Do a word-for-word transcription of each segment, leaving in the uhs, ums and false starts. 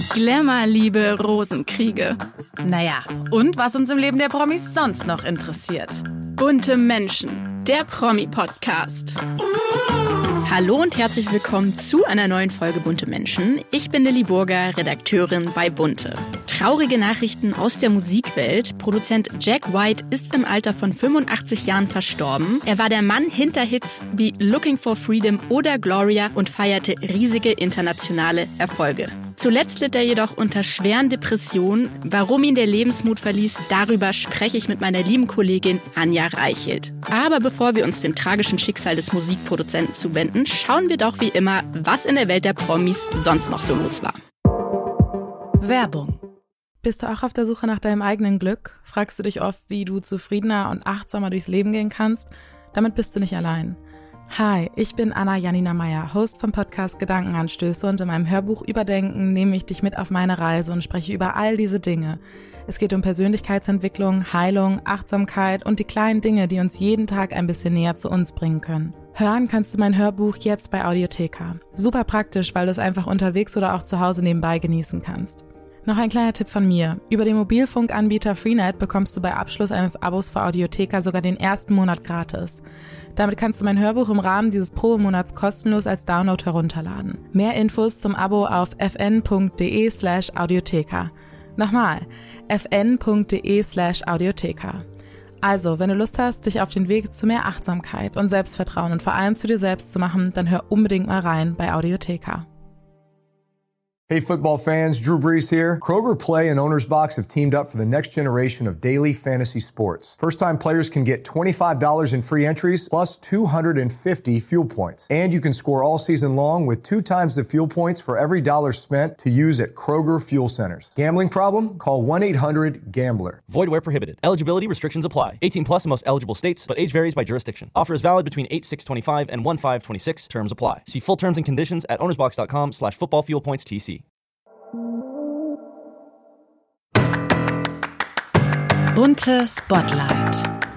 Glamour, Liebe, Rosenkriege. Naja, und was uns im Leben der Promis sonst noch interessiert. Bunte Menschen, der Promi-Podcast. Hallo und herzlich willkommen zu einer neuen Folge Bunte Menschen. Ich bin Lilly Burger, Redakteurin bei Bunte. Traurige Nachrichten aus der Musikwelt. Produzent Jack White ist im Alter von fünfundachtzig Jahren verstorben. Er war der Mann hinter Hits wie Looking for Freedom oder Gloria und feierte riesige internationale Erfolge. Zuletzt litt er jedoch unter schweren Depressionen. Warum ihn der Lebensmut verließ, darüber spreche ich mit meiner lieben Kollegin Anja Reichelt. Aber bevor wir uns dem tragischen Schicksal des Musikproduzenten zuwenden, schauen wir doch wie immer, was in der Welt der Promis sonst noch so los war. Werbung. Bist du auch auf der Suche nach deinem eigenen Glück? Fragst du dich oft, wie du zufriedener und achtsamer durchs Leben gehen kannst? Damit bist du nicht allein. Hi, ich bin Anna Janina Meyer, Host vom Podcast Gedankenanstöße, und in meinem Hörbuch Überdenken nehme ich dich mit auf meine Reise und spreche über all diese Dinge. Es geht um Persönlichkeitsentwicklung, Heilung, Achtsamkeit und die kleinen Dinge, die uns jeden Tag ein bisschen näher zu uns bringen können. Hören kannst du mein Hörbuch jetzt bei Audiotheka. Super praktisch, weil du es einfach unterwegs oder auch zu Hause nebenbei genießen kannst. Noch ein kleiner Tipp von mir. Über den Mobilfunkanbieter Freenet bekommst du bei Abschluss eines Abos für Audiotheka sogar den ersten Monat gratis. Damit kannst du mein Hörbuch im Rahmen dieses Probemonats kostenlos als Download herunterladen. Mehr Infos zum Abo auf fn.de slash Audiotheka. Nochmal, fn.de slash Audiotheka. Also, wenn du Lust hast, dich auf den Weg zu mehr Achtsamkeit und Selbstvertrauen und vor allem zu dir selbst zu machen, dann hör unbedingt mal rein bei Audiotheka. Hey football fans, Drew Brees here. Kroger Play and Owner's Box have teamed up for the next generation of daily fantasy sports. First-time players can get twenty-five dollars in free entries plus two hundred fifty fuel points. And you can score all season long with two times the fuel points for every dollar spent to use at Kroger Fuel Centers. Gambling problem? Call one eight hundred gambler. Void where prohibited. Eligibility restrictions apply. eighteen plus in most eligible states, but age varies by jurisdiction. Offer is valid between eight six twenty-five and one five twenty-six. Terms apply. See full terms and conditions at ownersbox.com slash football fuel points TC. Bunte Spotlight.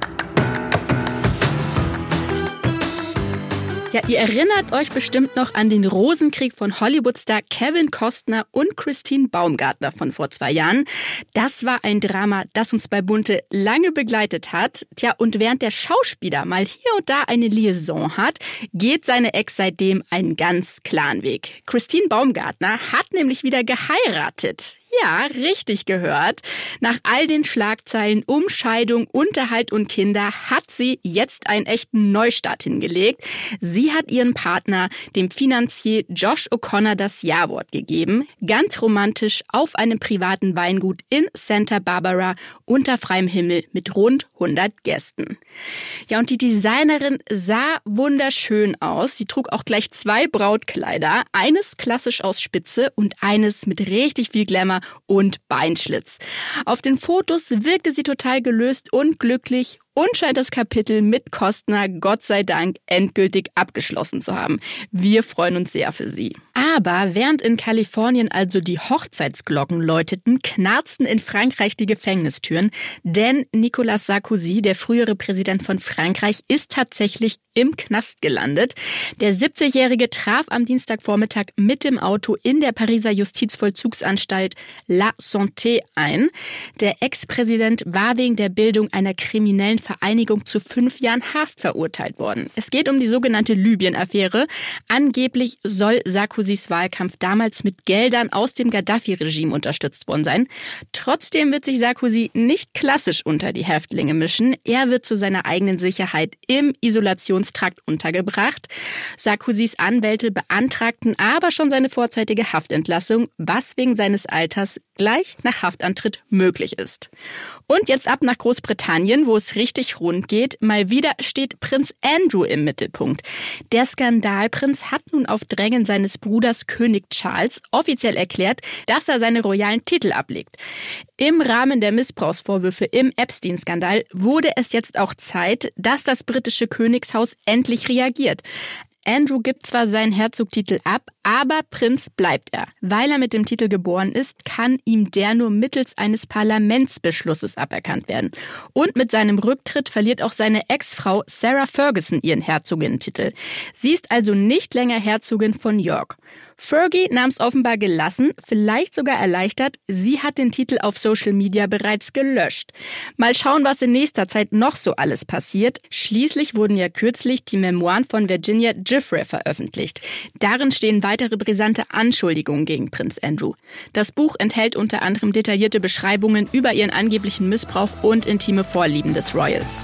Ja, ihr erinnert euch bestimmt noch an den Rosenkrieg von Hollywood-Star Kevin Costner und Christine Baumgartner von vor zwei Jahren. Das war ein Drama, das uns bei Bunte lange begleitet hat. Tja, und während der Schauspieler mal hier und da eine Liaison hat, geht seine Ex seitdem einen ganz klaren Weg. Christine Baumgartner hat nämlich wieder geheiratet. Ja, richtig gehört. Nach all den Schlagzeilen um Scheidung, Unterhalt und Kinder hat sie jetzt einen echten Neustart hingelegt. Sie hat ihren Partner, dem Finanzier Josh O'Connor, das Ja-Wort gegeben. Ganz romantisch auf einem privaten Weingut in Santa Barbara unter freiem Himmel mit rund hundert Gästen. Ja, und die Designerin sah wunderschön aus. Sie trug auch gleich zwei Brautkleider. Eines klassisch aus Spitze und eines mit richtig viel Glamour und Beinschlitz. Auf den Fotos wirkte sie total gelöst und glücklich und scheint das Kapitel mit Costner Gott sei Dank endgültig abgeschlossen zu haben. Wir freuen uns sehr für sie. Aber während in Kalifornien also die Hochzeitsglocken läuteten, knarzten in Frankreich die Gefängnistüren, denn Nicolas Sarkozy, der frühere Präsident von Frankreich, ist tatsächlich im Knast gelandet. Der siebzigjährige traf am Dienstagvormittag mit dem Auto in der Pariser Justizvollzugsanstalt La Santé ein. Der Ex-Präsident war wegen der Bildung einer kriminellen Vereinigung zu fünf Jahren Haft verurteilt worden. Es geht um die sogenannte Libyen-Affäre. Angeblich soll Sarkozys Wahlkampf damals mit Geldern aus dem Gaddafi-Regime unterstützt worden sein. Trotzdem wird sich Sarkozy nicht klassisch unter die Häftlinge mischen. Er wird zu seiner eigenen Sicherheit im Isolationstrakt untergebracht. Sarkozys Anwälte beantragten aber schon seine vorzeitige Haftentlassung, was wegen seines Alters gleich nach Haftantritt möglich ist. Und jetzt ab nach Großbritannien, wo es richtig rund geht. Mal wieder steht Prinz Andrew im Mittelpunkt. Der Skandalprinz hat nun auf Drängen seines Bruders König Charles offiziell erklärt, dass er seine royalen Titel ablegt. Im Rahmen der Missbrauchsvorwürfe im Epstein-Skandal wurde es jetzt auch Zeit, dass das britische Königshaus endlich reagiert. Andrew gibt zwar seinen Herzogtitel ab, aber Prinz bleibt er. Weil er mit dem Titel geboren ist, kann ihm der nur mittels eines Parlamentsbeschlusses aberkannt werden. Und mit seinem Rücktritt verliert auch seine Ex-Frau Sarah Ferguson ihren Herzoginnentitel. Sie ist also nicht länger Herzogin von York. Fergie nahm es offenbar gelassen, vielleicht sogar erleichtert. Sie hat den Titel auf Social Media bereits gelöscht. Mal schauen, was in nächster Zeit noch so alles passiert. Schließlich wurden ja kürzlich die Memoiren von Virginia Giuffre veröffentlicht. Darin stehen weitere brisante Anschuldigungen gegen Prinz Andrew. Das Buch enthält unter anderem detaillierte Beschreibungen über ihren angeblichen Missbrauch und intime Vorlieben des Royals.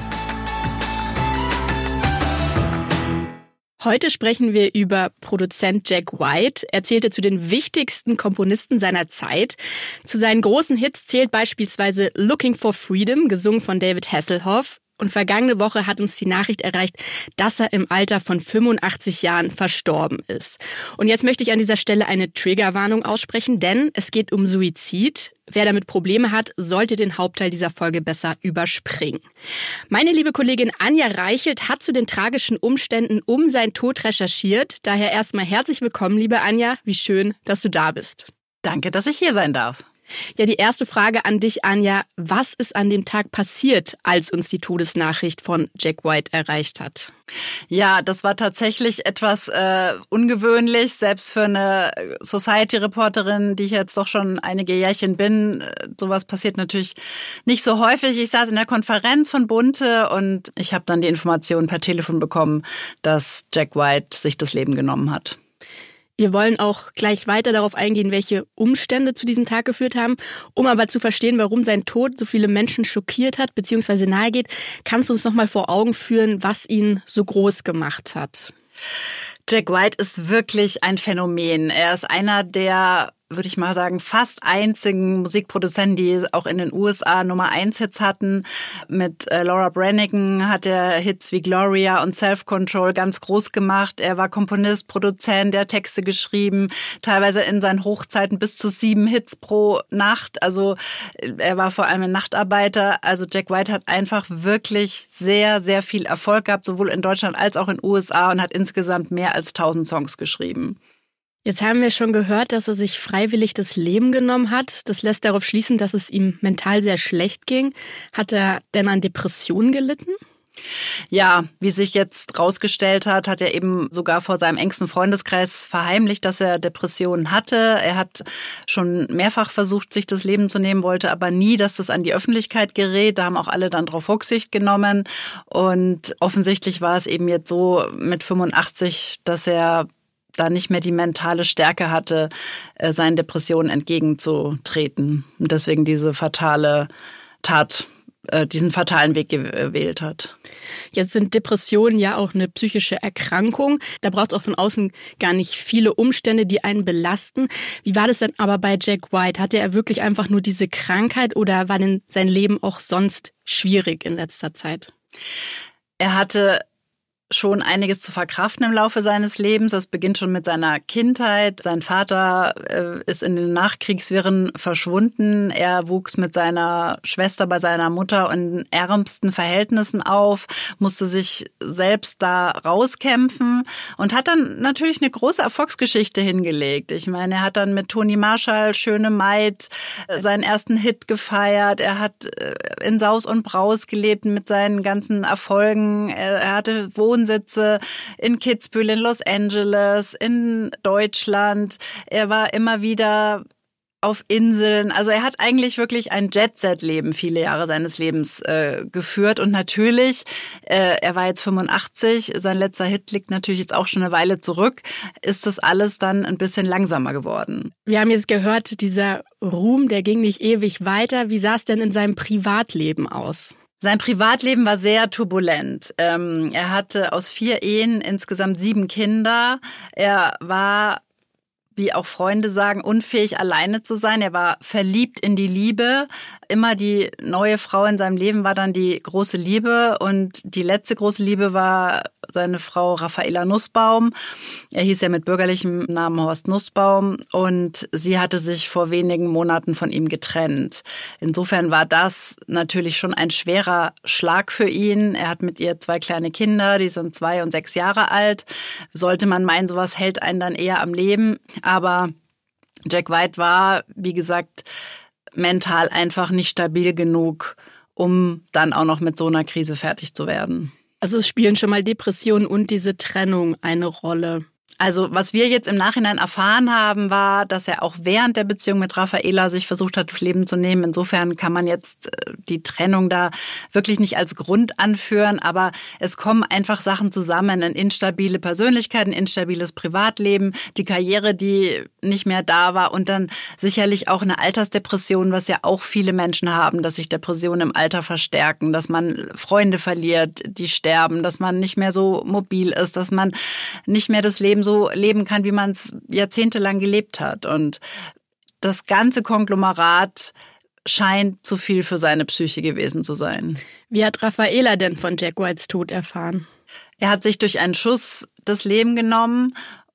Heute sprechen wir über Produzent Jack White. Er zählte zu den wichtigsten Komponisten seiner Zeit. Zu seinen großen Hits zählt beispielsweise Looking for Freedom, gesungen von David Hasselhoff. Und vergangene Woche hat uns die Nachricht erreicht, dass er im Alter von fünfundachtzig Jahren verstorben ist. Und jetzt möchte ich an dieser Stelle eine Triggerwarnung aussprechen, denn es geht um Suizid. Wer damit Probleme hat, sollte den Hauptteil dieser Folge besser überspringen. Meine liebe Kollegin Anja Reichelt hat zu den tragischen Umständen um seinen Tod recherchiert. Daher erstmal herzlich willkommen, liebe Anja. Wie schön, dass du da bist. Danke, dass ich hier sein darf. Ja, die erste Frage an dich, Anja. Was ist an dem Tag passiert, als uns die Todesnachricht von Jack White erreicht hat? Ja, das war tatsächlich etwas äh, ungewöhnlich, selbst für eine Society-Reporterin, die ich jetzt doch schon einige Jährchen bin. Sowas passiert natürlich nicht so häufig. Ich saß in der Konferenz von Bunte und ich habe dann die Information per Telefon bekommen, dass Jack White sich das Leben genommen hat. Wir wollen auch gleich weiter darauf eingehen, welche Umstände zu diesem Tag geführt haben. Um aber zu verstehen, warum sein Tod so viele Menschen schockiert hat bzw. nahegeht, kannst du uns noch mal vor Augen führen, was ihn so groß gemacht hat? Jack White ist wirklich ein Phänomen. Er ist einer der, würde ich mal sagen, fast einzigen Musikproduzenten, die auch in den U S A Nummer eins Hits hatten. Mit äh, Laura Branigan hat er Hits wie Gloria und Self-Control ganz groß gemacht. Er war Komponist, Produzent, der hat Texte geschrieben, teilweise in seinen Hochzeiten bis zu sieben Hits pro Nacht. Also er war vor allem ein Nachtarbeiter. Also Jack White hat einfach wirklich sehr, sehr viel Erfolg gehabt, sowohl in Deutschland als auch in den U S A und hat insgesamt mehr als tausend Songs geschrieben. Jetzt haben wir schon gehört, dass er sich freiwillig das Leben genommen hat. Das lässt darauf schließen, dass es ihm mental sehr schlecht ging. Hat er denn an Depressionen gelitten? Ja, wie sich jetzt rausgestellt hat, hat er eben sogar vor seinem engsten Freundeskreis verheimlicht, dass er Depressionen hatte. Er hat schon mehrfach versucht, sich das Leben zu nehmen, wollte aber nie, dass das an die Öffentlichkeit gerät. Da haben auch alle dann drauf Rücksicht genommen. Und offensichtlich war es eben jetzt so mit fünfundachtzig, dass er da nicht mehr die mentale Stärke hatte, seinen Depressionen entgegenzutreten. Und deswegen diese fatale Tat, diesen fatalen Weg gewählt hat. Jetzt sind Depressionen ja auch eine psychische Erkrankung. Da braucht es auch von außen gar nicht viele Umstände, die einen belasten. Wie war das denn aber bei Jack White? Hatte er wirklich einfach nur diese Krankheit oder war denn sein Leben auch sonst schwierig in letzter Zeit? Er hatte schon einiges zu verkraften im Laufe seines Lebens. Das beginnt schon mit seiner Kindheit. Sein Vater äh, ist in den Nachkriegswirren verschwunden. Er wuchs mit seiner Schwester bei seiner Mutter in ärmsten Verhältnissen auf, musste sich selbst da rauskämpfen und hat dann natürlich eine große Erfolgsgeschichte hingelegt. Ich meine, er hat dann mit Toni Marshall, Schöne Maid, äh, seinen ersten Hit gefeiert. Er hat äh, in Saus und Braus gelebt mit seinen ganzen Erfolgen. Er, er hatte Wohn Wohnsitze in Kitzbühel, in Los Angeles, in Deutschland. Er war immer wieder auf Inseln. Also er hat eigentlich wirklich ein Jet-Set-Leben viele Jahre seines Lebens äh, geführt. Und natürlich, äh, er war jetzt fünfundachtzig, sein letzter Hit liegt natürlich jetzt auch schon eine Weile zurück, ist das alles dann ein bisschen langsamer geworden. Wir haben jetzt gehört, dieser Ruhm, der ging nicht ewig weiter. Wie sah es denn in seinem Privatleben aus? Sein Privatleben war sehr turbulent. Ähm, er hatte aus vier Ehen insgesamt sieben Kinder. Er war, wie auch Freunde sagen, unfähig, alleine zu sein. Er war verliebt in die Liebe. Immer die neue Frau in seinem Leben war dann die große Liebe. Und die letzte große Liebe war seine Frau Raffaela Nussbaum. Er hieß ja mit bürgerlichem Namen Horst Nussbaum. Und sie hatte sich vor wenigen Monaten von ihm getrennt. Insofern war das natürlich schon ein schwerer Schlag für ihn. Er hat mit ihr zwei kleine Kinder, die sind zwei und sechs Jahre alt. Sollte man meinen, sowas hält einen dann eher am Leben. Aber Jack White war, wie gesagt, mental einfach nicht stabil genug, um dann auch noch mit so einer Krise fertig zu werden. Also es spielen schon mal Depressionen und diese Trennung eine Rolle. Also was wir jetzt im Nachhinein erfahren haben, war, dass er auch während der Beziehung mit Raffaela sich versucht hat, das Leben zu nehmen. Insofern kann man jetzt die Trennung da wirklich nicht als Grund anführen. Aber es kommen einfach Sachen zusammen. Eine instabile Persönlichkeit, ein instabiles Privatleben, die Karriere, die nicht mehr da war und dann sicherlich auch eine Altersdepression, was ja auch viele Menschen haben, dass sich Depressionen im Alter verstärken, dass man Freunde verliert, die sterben, dass man nicht mehr so mobil ist, dass man nicht mehr das Leben so leben kann, wie man es jahrzehntelang gelebt hat. Und das ganze Konglomerat scheint zu viel für seine Psyche gewesen zu sein. Wie hat Raffaela denn von Jack Whites Tod erfahren? Er hat sich durch einen Schuss das Leben genommen.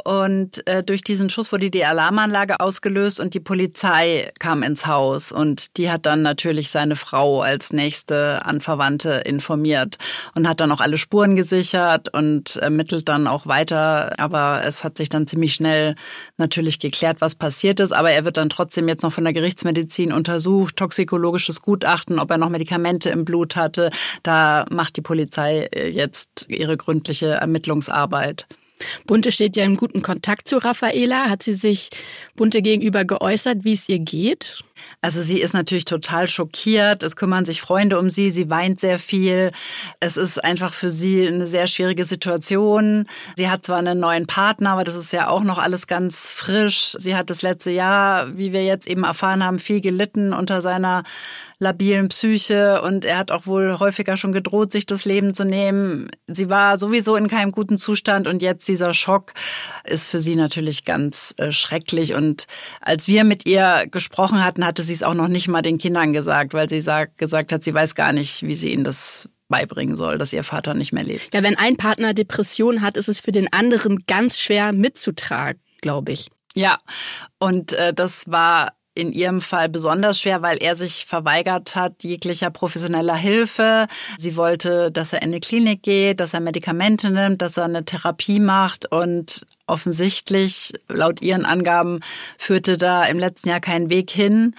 Und äh, durch diesen Schuss wurde die Alarmanlage ausgelöst und die Polizei kam ins Haus. Und die hat dann natürlich seine Frau als nächste Anverwandte informiert und hat dann auch alle Spuren gesichert und ermittelt dann auch weiter. Aber es hat sich dann ziemlich schnell natürlich geklärt, was passiert ist. Aber er wird dann trotzdem jetzt noch von der Gerichtsmedizin untersucht, toxikologisches Gutachten, ob er noch Medikamente im Blut hatte. Da macht die Polizei jetzt ihre gründliche Ermittlungsarbeit. Bunte steht ja im guten Kontakt zu Raffaela. Hat sie sich Bunte gegenüber geäußert, wie es ihr geht? Also sie ist natürlich total schockiert. Es kümmern sich Freunde um sie. Sie weint sehr viel. Es ist einfach für sie eine sehr schwierige Situation. Sie hat zwar einen neuen Partner, aber das ist ja auch noch alles ganz frisch. Sie hat das letzte Jahr, wie wir jetzt eben erfahren haben, viel gelitten unter seiner labilen Psyche und er hat auch wohl häufiger schon gedroht, sich das Leben zu nehmen. Sie war sowieso in keinem guten Zustand und jetzt dieser Schock ist für sie natürlich ganz äh, schrecklich. Und als wir mit ihr gesprochen hatten, hatte sie es auch noch nicht mal den Kindern gesagt, weil sie sagt, gesagt hat, sie weiß gar nicht, wie sie ihnen das beibringen soll, dass ihr Vater nicht mehr lebt. Ja, wenn ein Partner Depression hat, ist es für den anderen ganz schwer mitzutragen, glaube ich. Ja, und äh, das war in ihrem Fall besonders schwer, weil er sich verweigert hat jeglicher professioneller Hilfe. Sie wollte, dass er in eine Klinik geht, dass er Medikamente nimmt, dass er eine Therapie macht und offensichtlich, laut ihren Angaben, führte da im letzten Jahr kein Weg hin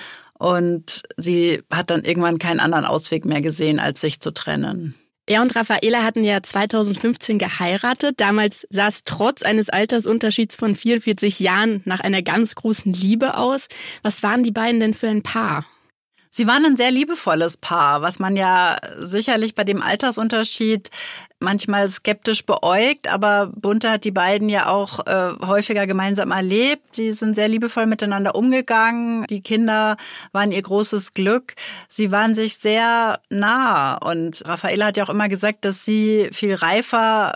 und sie hat dann irgendwann keinen anderen Ausweg mehr gesehen, als sich zu trennen. Er und Raffaela hatten ja zweitausendfünfzehn geheiratet. Damals sah es trotz eines Altersunterschieds von vierundvierzig Jahren nach einer ganz großen Liebe aus. Was waren die beiden denn für ein Paar? Sie waren ein sehr liebevolles Paar, was man ja sicherlich bei dem Altersunterschied manchmal skeptisch beäugt, aber Bunte hat die beiden ja auch äh, häufiger gemeinsam erlebt. Sie sind sehr liebevoll miteinander umgegangen. Die Kinder waren ihr großes Glück. Sie waren sich sehr nah und Raffaela hat ja auch immer gesagt, dass sie viel reifer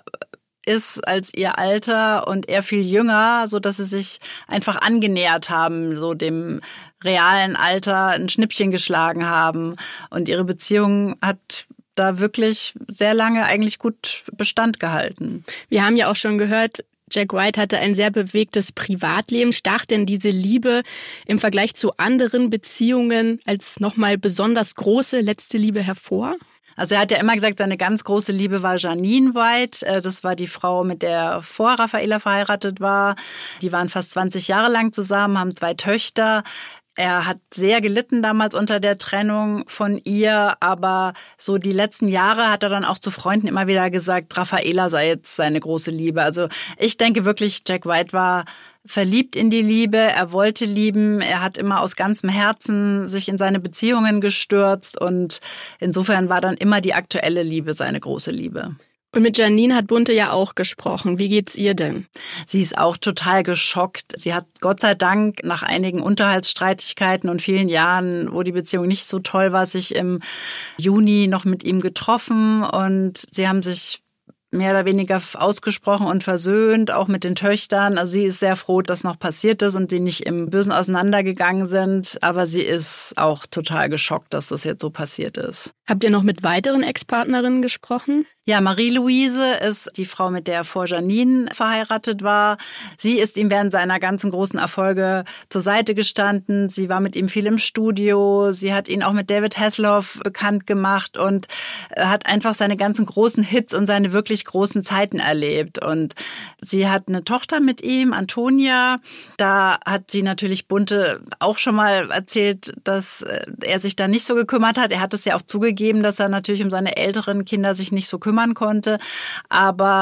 ist als ihr Alter und er viel jünger, so dass sie sich einfach angenähert haben, so dem realen Alter ein Schnippchen geschlagen haben und ihre Beziehung hat da wirklich sehr lange eigentlich gut Bestand gehalten. Wir haben ja auch schon gehört, Jack White hatte ein sehr bewegtes Privatleben. Stach denn diese Liebe im Vergleich zu anderen Beziehungen als nochmal besonders große letzte Liebe hervor? Also er hat ja immer gesagt, seine ganz große Liebe war Janine White. Das war die Frau, mit der er vor Raffaela verheiratet war. Die waren fast zwanzig Jahre lang zusammen, haben zwei Töchter. Er hat sehr gelitten damals unter der Trennung von ihr, aber so die letzten Jahre hat er dann auch zu Freunden immer wieder gesagt, Raffaela sei jetzt seine große Liebe. Also ich denke wirklich, Jack White war verliebt in die Liebe, er wollte lieben, er hat immer aus ganzem Herzen sich in seine Beziehungen gestürzt und insofern war dann immer die aktuelle Liebe seine große Liebe. Und mit Janine hat Bunte ja auch gesprochen. Wie geht's ihr denn? Sie ist auch total geschockt. Sie hat Gott sei Dank nach einigen Unterhaltsstreitigkeiten und vielen Jahren, wo die Beziehung nicht so toll war, sich im Juni noch mit ihm getroffen und sie haben sich mehr oder weniger ausgesprochen und versöhnt, auch mit den Töchtern. Also sie ist sehr froh, dass noch passiert ist und sie nicht im Bösen auseinandergegangen sind. Aber sie ist auch total geschockt, dass das jetzt so passiert ist. Habt ihr noch mit weiteren Ex-Partnerinnen gesprochen? Ja, Marie-Louise ist die Frau, mit der er vor Janine verheiratet war. Sie ist ihm während seiner ganzen großen Erfolge zur Seite gestanden. Sie war mit ihm viel im Studio. Sie hat ihn auch mit David Hasselhoff bekannt gemacht und hat einfach seine ganzen großen Hits und seine wirklich großen Zeiten erlebt. Und sie hat eine Tochter mit ihm, Antonia. Da hat sie natürlich Bunte auch schon mal erzählt, dass er sich da nicht so gekümmert hat. Er hat es ja auch zugegeben, dass er natürlich um seine älteren Kinder sich nicht so kümmern konnte. Aber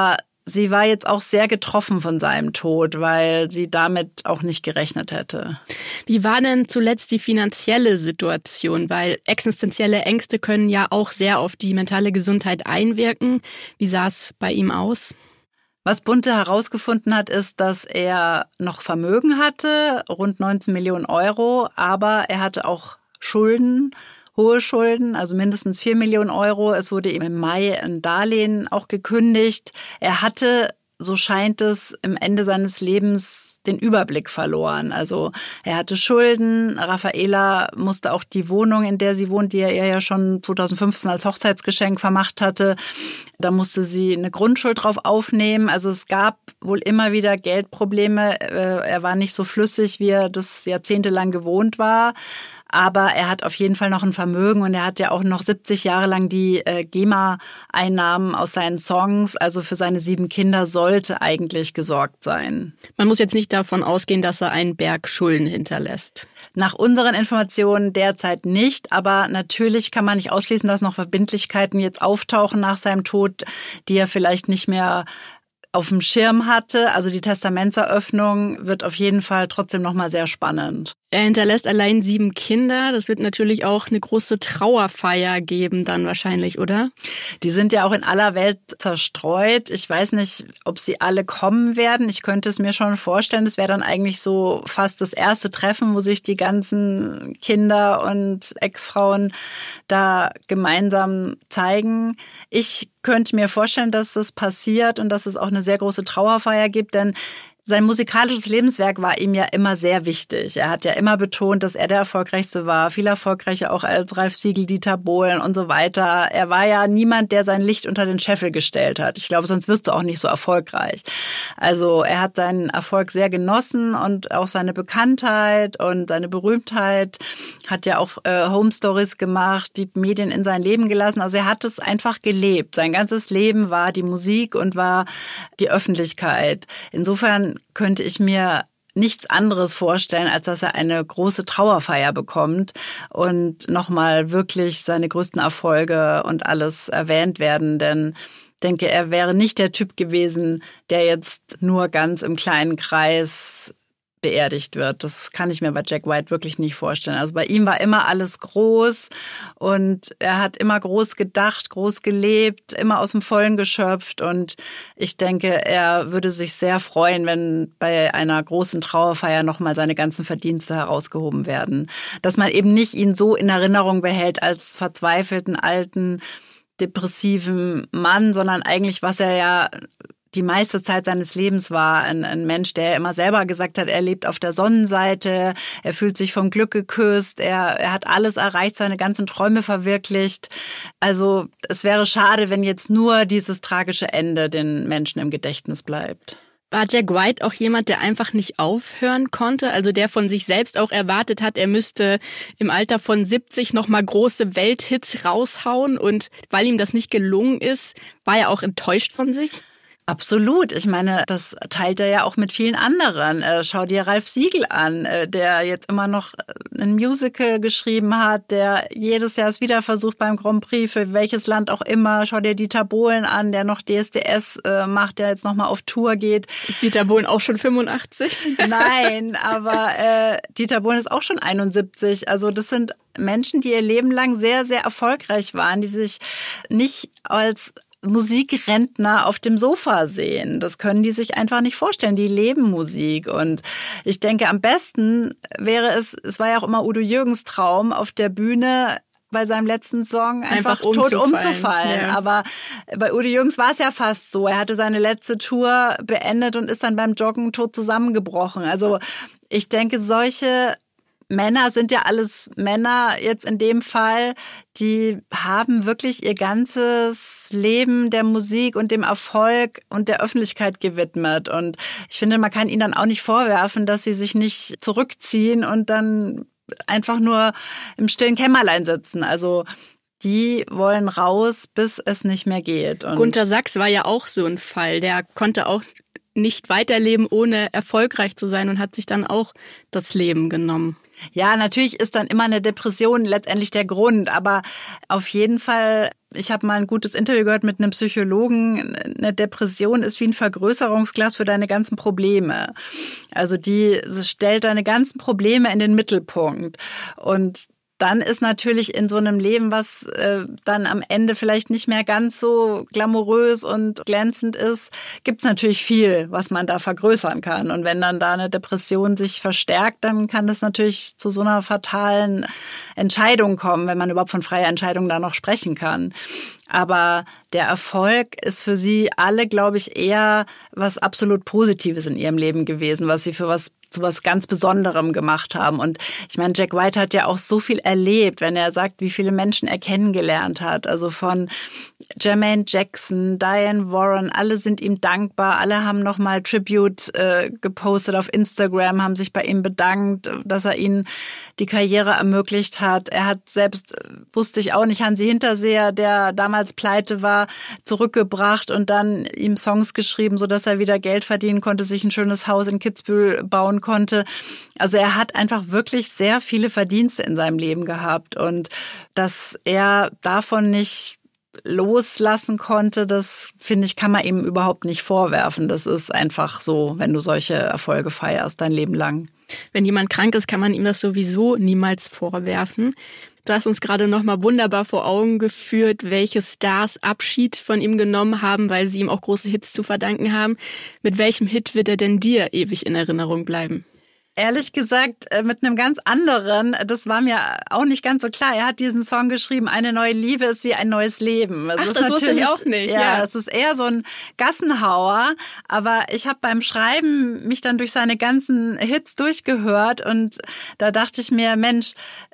sie war jetzt auch sehr getroffen von seinem Tod, weil sie damit auch nicht gerechnet hätte. Wie war denn zuletzt die finanzielle Situation? Weil existenzielle Ängste können ja auch sehr auf die mentale Gesundheit einwirken. Wie sah es bei ihm aus? Was Bunte herausgefunden hat, ist, dass er noch Vermögen hatte, rund neunzehn Millionen Euro, aber er hatte auch Schulden, hohe Schulden, also mindestens vier Millionen Euro. Es wurde ihm im Mai ein Darlehen auch gekündigt. Er hatte, so scheint es, im Ende seines Lebens den Überblick verloren. Also er hatte Schulden. Raffaela musste auch die Wohnung, in der sie wohnt, die er ihr ja schon zweitausendfünfzehn als Hochzeitsgeschenk vermacht hatte, da musste sie eine Grundschuld drauf aufnehmen. Also es gab wohl immer wieder Geldprobleme. Er war nicht so flüssig, wie er das jahrzehntelang gewohnt war. Aber er hat auf jeden Fall noch ein Vermögen und er hat ja auch noch siebzig Jahre lang die äh, GEMA-Einnahmen aus seinen Songs. Also für seine sieben Kinder sollte eigentlich gesorgt sein. Man muss jetzt nicht davon ausgehen, dass er einen Berg Schulden hinterlässt. Nach unseren Informationen derzeit nicht. Aber natürlich kann man nicht ausschließen, dass noch Verbindlichkeiten jetzt auftauchen nach seinem Tod, die er vielleicht nicht mehr auf dem Schirm hatte. Also die Testamentseröffnung wird auf jeden Fall trotzdem noch mal sehr spannend. Er hinterlässt allein sieben Kinder. Das wird natürlich auch eine große Trauerfeier geben dann wahrscheinlich, oder? Die sind ja auch in aller Welt zerstreut. Ich weiß nicht, ob sie alle kommen werden. Ich könnte es mir schon vorstellen. Das wäre dann eigentlich so fast das erste Treffen, wo sich die ganzen Kinder und Ex-Frauen da gemeinsam zeigen. Ich könnte mir vorstellen, dass das passiert und dass es auch eine sehr große Trauerfeier gibt, denn sein musikalisches Lebenswerk war ihm ja immer sehr wichtig. Er hat ja immer betont, dass er der Erfolgreichste war, viel erfolgreicher auch als Ralf Siegel, Dieter Bohlen und so weiter. Er war ja niemand, der sein Licht unter den Scheffel gestellt hat. Ich glaube, sonst wirst du auch nicht so erfolgreich. Also er hat seinen Erfolg sehr genossen und auch seine Bekanntheit und seine Berühmtheit, hat ja auch äh, Home Stories gemacht, die Medien in sein Leben gelassen. Also er hat es einfach gelebt. Sein ganzes Leben war die Musik und war die Öffentlichkeit. Insofern könnte ich mir nichts anderes vorstellen, als dass er eine große Trauerfeier bekommt und nochmal wirklich seine größten Erfolge und alles erwähnt werden. Denn ich denke, er wäre nicht der Typ gewesen, der jetzt nur ganz im kleinen Kreis beerdigt wird. Das kann ich mir bei Jack White wirklich nicht vorstellen. Also bei ihm war immer alles groß und er hat immer groß gedacht, groß gelebt, immer aus dem Vollen geschöpft und ich denke, er würde sich sehr freuen, wenn bei einer großen Trauerfeier nochmal seine ganzen Verdienste herausgehoben werden. Dass man eben nicht ihn so in Erinnerung behält als verzweifelten, alten, depressiven Mann, sondern eigentlich, was er ja die meiste Zeit seines Lebens war, ein, ein Mensch, der immer selber gesagt hat, er lebt auf der Sonnenseite, er fühlt sich vom Glück geküsst, er, er hat alles erreicht, seine ganzen Träume verwirklicht. Also es wäre schade, wenn jetzt nur dieses tragische Ende den Menschen im Gedächtnis bleibt. War Jack White auch jemand, der einfach nicht aufhören konnte? Also der von sich selbst auch erwartet hat, er müsste im Alter von siebzig nochmal große Welthits raushauen und weil ihm das nicht gelungen ist, war er auch enttäuscht von sich? Absolut. Ich meine, das teilt er ja auch mit vielen anderen. Schau dir Ralf Siegel an, der jetzt immer noch ein Musical geschrieben hat, der jedes Jahr es wieder versucht beim Grand Prix, für welches Land auch immer. Schau dir Dieter Bohlen an, der noch D S D S macht, der jetzt nochmal auf Tour geht. Ist Dieter Bohlen auch schon fünfundachtzig? Nein, aber äh, Dieter Bohlen ist auch schon einundsiebzig. Also das sind Menschen, die ihr Leben lang sehr, sehr erfolgreich waren, die sich nicht als Musikrentner auf dem Sofa sehen. Das können die sich einfach nicht vorstellen. Die leben Musik. Und ich denke, am besten wäre es, es war ja auch immer Udo Jürgens Traum, auf der Bühne bei seinem letzten Song einfach, einfach tot umzufallen. Ja. Aber bei Udo Jürgens war es ja fast so. Er hatte seine letzte Tour beendet und ist dann beim Joggen tot zusammengebrochen. Also ich denke, solche Männer sind ja alles Männer jetzt in dem Fall, die haben wirklich ihr ganzes Leben der Musik und dem Erfolg und der Öffentlichkeit gewidmet. Und ich finde, man kann ihnen dann auch nicht vorwerfen, dass sie sich nicht zurückziehen und dann einfach nur im stillen Kämmerlein sitzen. Also die wollen raus, bis es nicht mehr geht. Und Gunter Sachs war ja auch so ein Fall. Der konnte auch nicht weiterleben, ohne erfolgreich zu sein und hat sich dann auch das Leben genommen. Ja, natürlich ist dann immer eine Depression letztendlich der Grund, aber auf jeden Fall Ich habe mal ein gutes Interview gehört mit einem Psychologen. Eine Depression ist wie ein Vergrößerungsglas für deine ganzen Probleme. Also die stellt deine ganzen Probleme in den Mittelpunkt. Und dann ist natürlich in so einem Leben, was äh, dann am Ende vielleicht nicht mehr ganz so glamourös und glänzend ist, gibt's natürlich viel, was man da vergrößern kann. Und wenn dann da eine Depression sich verstärkt, dann kann das natürlich zu so einer fatalen Entscheidung kommen, wenn man überhaupt von freier Entscheidung da noch sprechen kann. Aber der Erfolg ist für sie alle, glaube ich, eher was absolut Positives in ihrem Leben gewesen, was sie für was zu was ganz Besonderem gemacht haben. Und ich meine, Jack White hat ja auch so viel erlebt, wenn er sagt, wie viele Menschen er kennengelernt hat. Also von Jermaine Jackson, Diane Warren, alle sind ihm dankbar. Alle haben nochmal Tribute äh, gepostet auf Instagram, haben sich bei ihm bedankt, dass er ihnen die Karriere ermöglicht hat. Er hat selbst, wusste ich auch nicht, Hansi Hinterseher, der damals pleite war, zurückgebracht und dann ihm Songs geschrieben, sodass er wieder Geld verdienen konnte, sich ein schönes Haus in Kitzbühel bauen konnte. Also er hat einfach wirklich sehr viele Verdienste in seinem Leben gehabt. Und dass er davon nicht loslassen konnte, das, finde ich, kann man ihm überhaupt nicht vorwerfen. Das ist einfach so, wenn du solche Erfolge feierst, dein Leben lang. Wenn jemand krank ist, kann man ihm das sowieso niemals vorwerfen. Du hast uns gerade noch mal wunderbar vor Augen geführt, welche Stars Abschied von ihm genommen haben, weil sie ihm auch große Hits zu verdanken haben. Mit welchem Hit wird er denn dir ewig in Erinnerung bleiben? Ehrlich gesagt, mit einem ganz anderen, das war mir auch nicht ganz so klar. Er hat diesen Song geschrieben, eine neue Liebe ist wie ein neues Leben. Ach, das, das wusste ich auch nicht. Ja, es ist eher so ein Gassenhauer. Aber ich habe beim Schreiben mich dann durch seine ganzen Hits durchgehört und da dachte ich mir, Mensch,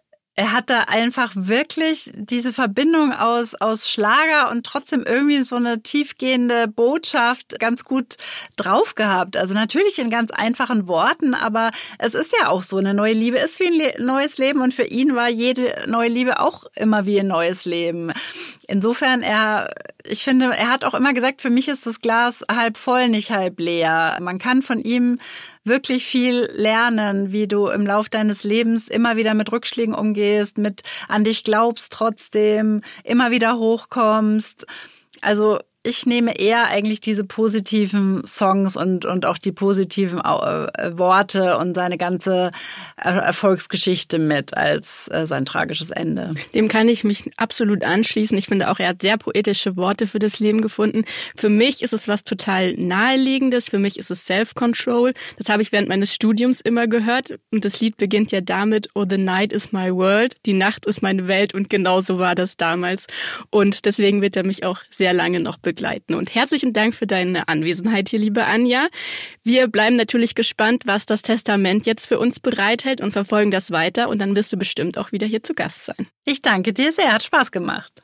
er hat da einfach wirklich diese Verbindung aus aus Schlager und trotzdem irgendwie so eine tiefgehende Botschaft ganz gut drauf gehabt. Also natürlich in ganz einfachen Worten, aber es ist ja auch so, eine neue Liebe ist wie ein Le- neues Leben und für ihn war jede neue Liebe auch immer wie ein neues Leben. Insofern, er, ich finde, er hat auch immer gesagt, für mich ist das Glas halb voll, nicht halb leer. Man kann von ihm wirklich viel lernen, wie du im Lauf deines Lebens immer wieder mit Rückschlägen umgehst, mit an dich glaubst trotzdem, immer wieder hochkommst. Also ich nehme eher eigentlich diese positiven Songs und und auch die positiven äh, Worte und seine ganze Erfolgsgeschichte mit als äh, sein tragisches Ende. Dem kann ich mich absolut anschließen. Ich finde auch, er hat sehr poetische Worte für das Leben gefunden. Für mich ist es was total Naheliegendes. Für mich ist es Self-Control. Das habe ich während meines Studiums immer gehört. Und das Lied beginnt ja damit, oh, the night is my world. Die Nacht ist meine Welt. Und genau so war das damals. Und deswegen wird er mich auch sehr lange noch begleiten. begleiten. Und herzlichen Dank für deine Anwesenheit hier, liebe Anja. Wir bleiben natürlich gespannt, was das Testament jetzt für uns bereithält und verfolgen das weiter. Und dann wirst du bestimmt auch wieder hier zu Gast sein. Ich danke dir sehr, hat Spaß gemacht.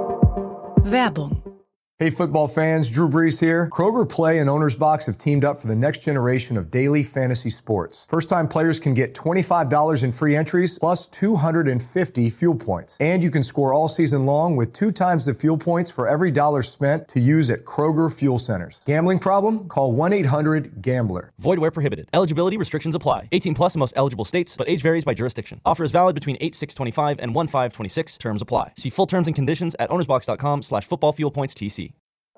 Werbung. Hey football fans, Drew Brees here. Kroger Play and Owner's Box have teamed up for the next generation of daily fantasy sports. First-time players can get twenty-five dollars in free entries plus two hundred fifty fuel points. And you can score all season long with two times the fuel points for every dollar spent to use at Kroger Fuel Centers. Gambling problem? Call one eight hundred gambler. Void where prohibited. Eligibility restrictions apply. eighteen plus in most eligible states, but age varies by jurisdiction. Offer is valid between eight six twenty-five and one five twenty-six. Terms apply. See full terms and conditions at ownersbox.com slash football fuel points TC.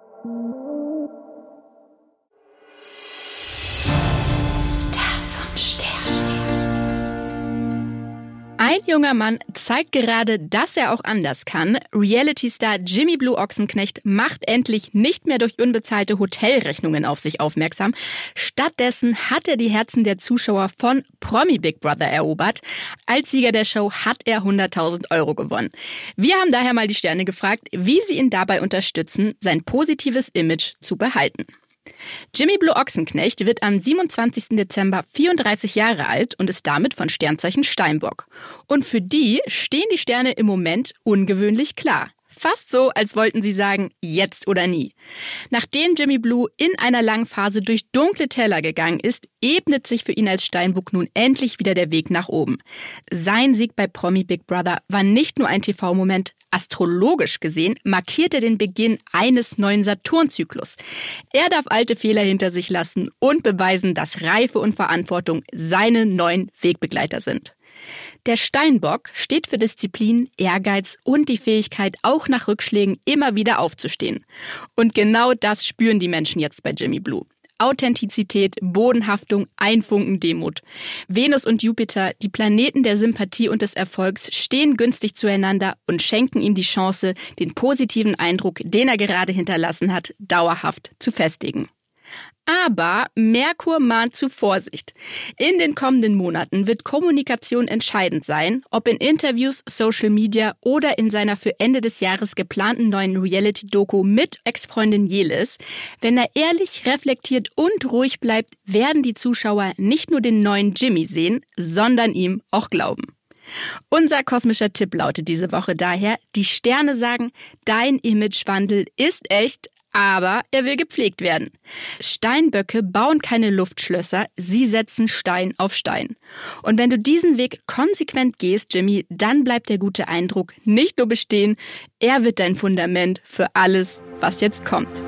Ein junger Mann zeigt gerade, dass er auch anders kann. Reality-Star Jimmy Blue Ochsenknecht macht endlich nicht mehr durch unbezahlte Hotelrechnungen auf sich aufmerksam. Stattdessen hat er die Herzen der Zuschauer von Promi Big Brother erobert. Als Sieger der Show hat er hunderttausend Euro gewonnen. Wir haben daher mal die Sterne gefragt, wie sie ihn dabei unterstützen, sein positives Image zu behalten. Jimmy Blue Ochsenknecht wird am siebenundzwanzigsten Dezember vierunddreißig Jahre alt und ist damit von Sternzeichen Steinbock. Und für die stehen die Sterne im Moment ungewöhnlich klar. Fast so, als wollten sie sagen, jetzt oder nie. Nachdem Jimmy Blue in einer langen Phase durch dunkle Täler gegangen ist, ebnet sich für ihn als Steinbock nun endlich wieder der Weg nach oben. Sein Sieg bei Promi Big Brother war nicht nur ein T V-Moment, astrologisch gesehen markiert er den Beginn eines neuen Saturn-Zyklus. Er darf alte Fehler hinter sich lassen und beweisen, dass Reife und Verantwortung seine neuen Wegbegleiter sind. Der Steinbock steht für Disziplin, Ehrgeiz und die Fähigkeit, auch nach Rückschlägen immer wieder aufzustehen. Und genau das spüren die Menschen jetzt bei Jimmy Blue. Authentizität, Bodenhaftung, ein Funken Demut. Venus und Jupiter, die Planeten der Sympathie und des Erfolgs, stehen günstig zueinander und schenken ihm die Chance, den positiven Eindruck, den er gerade hinterlassen hat, dauerhaft zu festigen. Aber Merkur mahnt zu Vorsicht. In den kommenden Monaten wird Kommunikation entscheidend sein, ob in Interviews, Social Media oder in seiner für Ende des Jahres geplanten neuen Reality-Doku mit Ex-Freundin Jelis. Wenn er ehrlich, reflektiert und ruhig bleibt, werden die Zuschauer nicht nur den neuen Jimmy sehen, sondern ihm auch glauben. Unser kosmischer Tipp lautet diese Woche daher: Die Sterne sagen, dein Imagewandel ist echt, aber er will gepflegt werden. Steinböcke bauen keine Luftschlösser, sie setzen Stein auf Stein. Und wenn du diesen Weg konsequent gehst, Jimmy, dann bleibt der gute Eindruck nicht nur bestehen, er wird dein Fundament für alles, was jetzt kommt.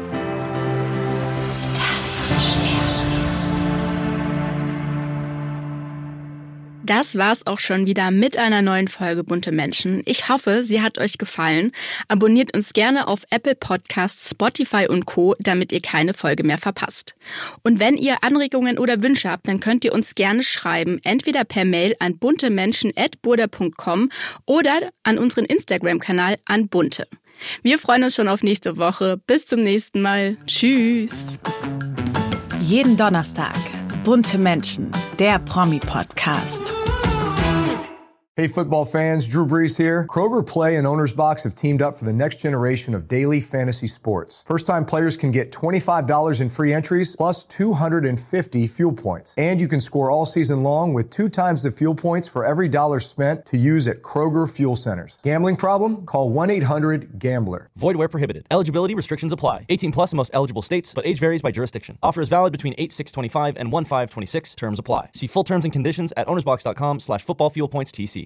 Das war's auch schon wieder mit einer neuen Folge Bunte Menschen. Ich hoffe, sie hat euch gefallen. Abonniert uns gerne auf Apple Podcasts, Spotify und Co., damit ihr keine Folge mehr verpasst. Und wenn ihr Anregungen oder Wünsche habt, dann könnt ihr uns gerne schreiben, entweder per Mail an buntemenschen at burda punkt com oder an unseren Instagram-Kanal an bunte. Wir freuen uns schon auf nächste Woche. Bis zum nächsten Mal. Tschüss. Jeden Donnerstag Bunte Menschen, der Promi-Podcast. Hey football fans, Drew Brees here. Kroger Play and Owner's Box have teamed up for the next generation of daily fantasy sports. First-time players can get twenty-five dollars in free entries plus two hundred fifty fuel points. And you can score all season long with two times the fuel points for every dollar spent to use at Kroger Fuel Centers. Gambling problem? Call one eight hundred gambler. Void where prohibited. Eligibility restrictions apply. eighteen plus in most eligible states, but age varies by jurisdiction. Offer is valid between eight six twenty-five and one five twenty-six. Terms apply. See full terms and conditions at ownersbox dot com slash football fuel points T C.